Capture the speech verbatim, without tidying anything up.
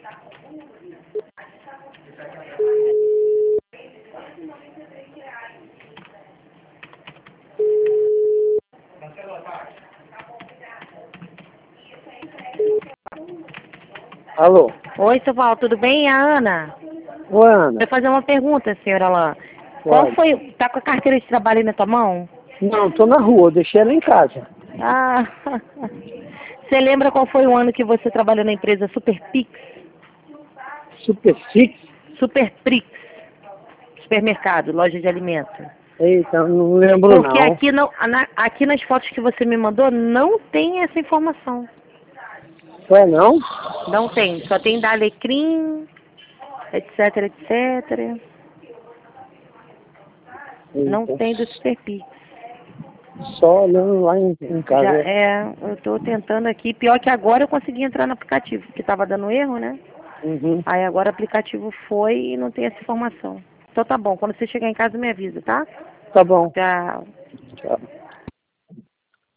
Alô? Oi, seu Paulo, tudo bem? É a Ana. Ô, Ana. Vou fazer uma pergunta, senhora Alain. Qual Pode. foi... Tá com a carteira de trabalho aí na tua mão? Não, tô na rua, eu deixei ela em casa. Ah, você lembra qual foi o ano que você trabalhou na empresa Super Pix? Super Six? Super Prix, supermercado, loja de alimentos. Eita, não lembro Porque não. aqui, não, na- aqui nas fotos que você me mandou não tem essa informação. Ué, não? Não tem, só tem da Alecrim, etc, etcétera. Não Eita. tem do Super Pix. Só olhando lá em, em Já casa. é, eu tô tentando aqui. Pior que agora eu consegui entrar no aplicativo, porque tava dando erro, né? Uhum. Aí agora o aplicativo foi e não tem essa informação. Então tá bom, quando você chegar em casa me avisa, tá? Tá bom. Tchau. Tchau.